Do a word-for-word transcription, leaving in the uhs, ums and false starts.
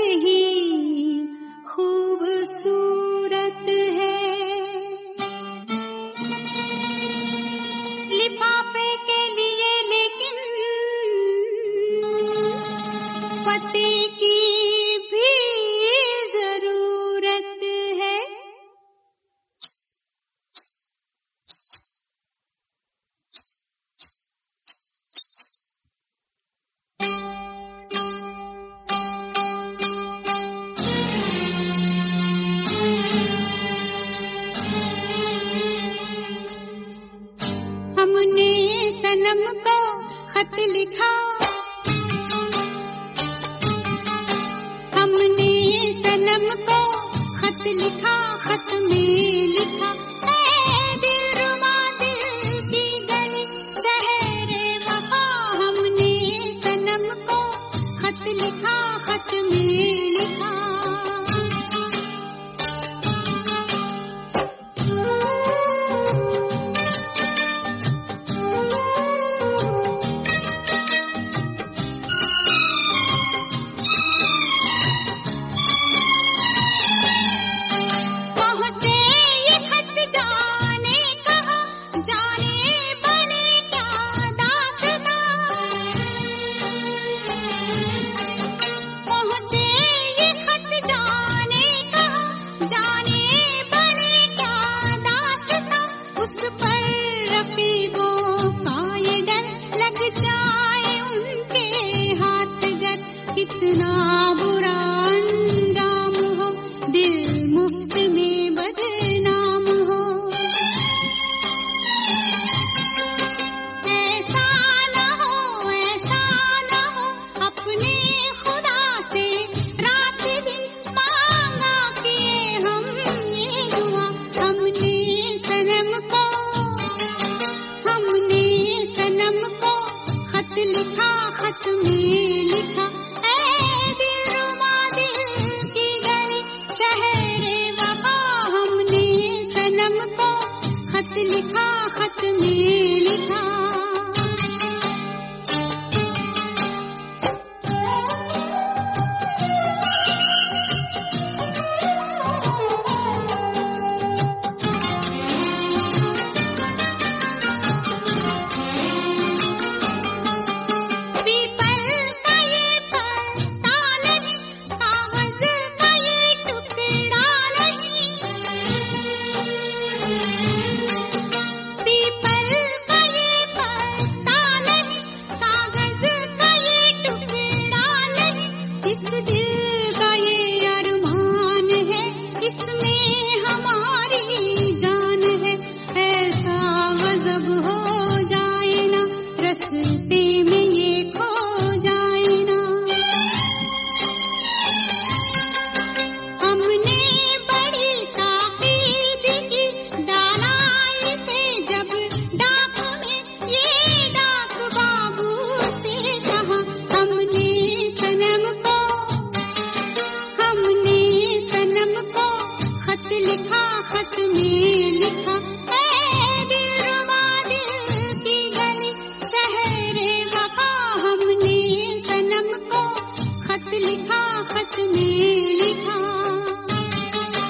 ही खूबसूरत है। लिफाफे के लिए लेकिन पते की भी जरूरत है। हमने सनम को खत लिखा, हमने सनम को खत लिखा, खत में लिखा ऐ दिलरुबा दिल की गली शहरे वफा। हमने सनम को खत लिखा, खत में लिखा। कितना बुरा अंजाम हो, दिल मुफ्त में बदनाम हो। ऐसा न हो, ऐसा न हो, अपने खुदा से रात दिन मांगा किए हम ये दुआ। हमने सनम को, हमने सनम को खत लिखा, खत में लिखा खत लिखा, खत में लिखा। लिखा, खत में लिखा ऐ दिलरुबा दिल की गली शहरे वफा। हमने सनम को खत लिखा, खत में लिखा।